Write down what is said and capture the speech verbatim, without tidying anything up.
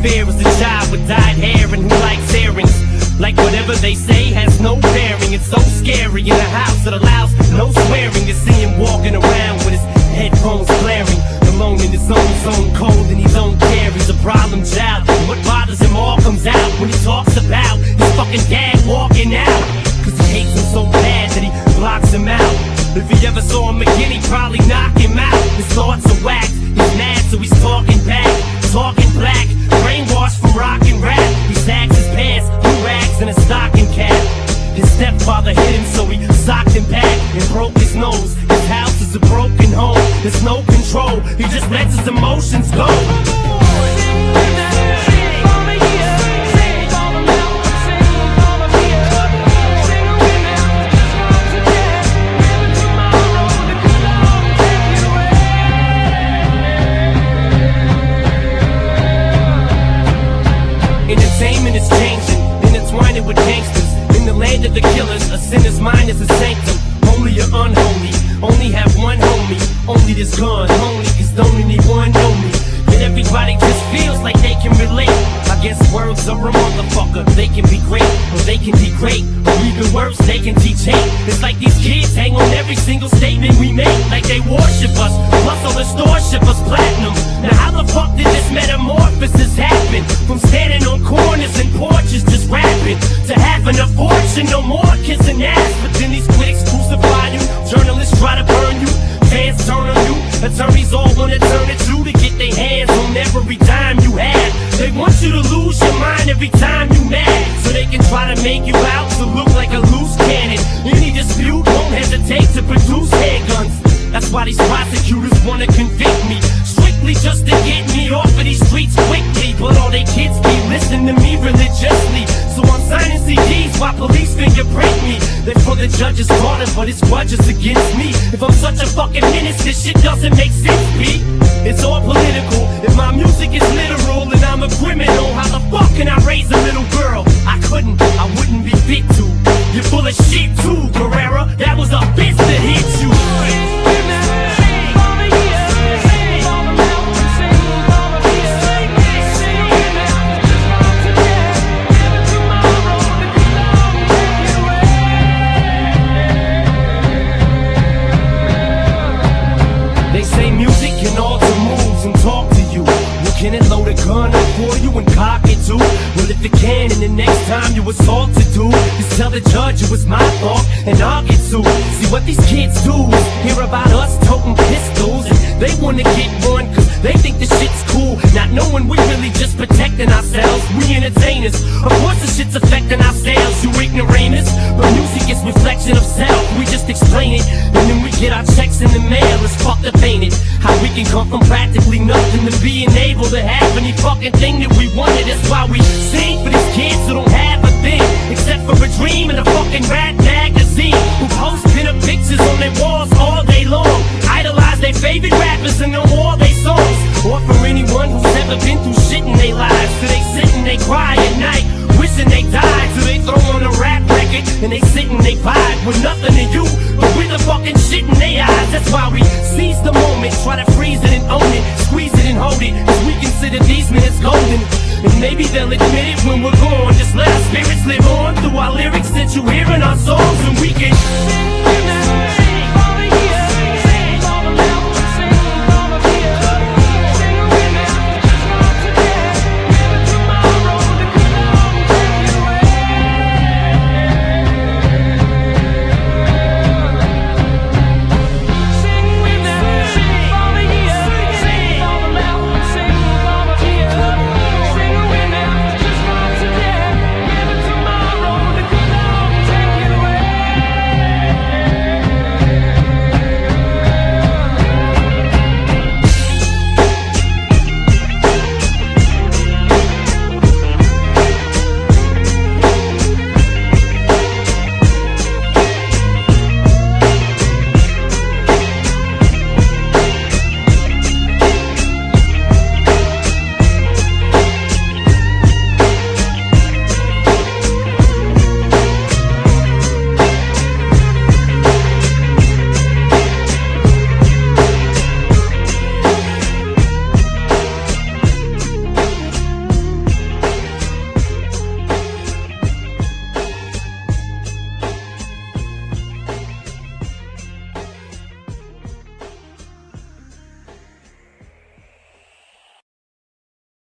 fear is a child with dyed hair and who likes earrings. Like whatever they say has no bearing. It's so scary in a house that allows no swearing. To see him walking around with his headphones blaring, alone in his own zone, cold and he don't care. He's a problem child, and what bothers him all comes out when he talks about his fucking dad walking out. Cause he hates him so bad that he blocks him out. If he ever saw him again, he'd probably knock him out. His thoughts are whacked, he's mad so he's talking back, talking black, brainwashed from rock and rap. He sags his pants, blue rags and a stocking cap. His stepfather hit him so he socked him back and broke his nose. His house is a broken home, there's no control, he just lets his emotions go. Entertainment is changing, intertwining with gangsters. In the land of the killers, a sinner's mind is a sanctum. Holy or unholy, only have one homie. Only this gun, only cause don't anyone know me. Yet everybody just feels like they can relate. I guess words are a motherfucker. They can be great, or they can degrade, or even worse, they can teach hate. It's like these kids hang on every single statement we make, like they worship us. Plus all the stores ship us platinum. Now how the fuck did this metamorphosis happen? From standing on corners and porches just rapping, to having a fortune, no more kissing ass. But then these critics crucify you, journalists try to burn you, fans turn on you, attorneys all wanna turn it to to get their hands on every dime you have. They want you to lose your mind every time you mad, so they can try to make you out to look like a loose cannon. Any dispute won't hesitate to produce handguns. That's why these prosecutors wanna convict me, strictly just to get me off of these streets quickly. But all they kids be listening to me religiously, so I'm signing C Ds while police fingerprint me. They're for the judge's corner, but it's grudges against me. If I'm such a fucking menace, this shit doesn't make sense, B. It's all political. If my music is literal and I'm a criminal, how the fuck can I raise a little girl? I couldn't, I wouldn't be fit to. You're full of shit too, Guerrera. That was a bitch that hit you. Can it load a gun up for you and cock it too? Well, if it can, and the next time you assault to do is tell the judge it was my fault, and I'll get sued. See what these kids do is hear about us toting pistols, and they wanna get one cause they think the shit's cool, not knowing we really just protecting ourselves. We entertainers, of course the shit's affecting our sales, you ignoramus. But music is reflection of self, we just explain it, and then we get our checks in the mail. It's fucked up, ain't it? How we can come from practically nothing to being able to have any fucking thing that we wanted. That's why we sing for these kids who don't have a thing except for a dream and a fucking rap magazine, who post pin-up pictures on their walls all day long, idolize their favorite rappers and know all their songs. Or for anyone who's ever been through shit in their lives, so they sit and they cry at night wishing they died, so they throw on a rap record and they sit and they vibe with nothing to you but with the fucking shit in their eyes. That's why we seize the moment, try to freeze it and own it, squeeze it and hold it, cause we consider these minutes golden. And maybe they'll admit it when we're gone, just let us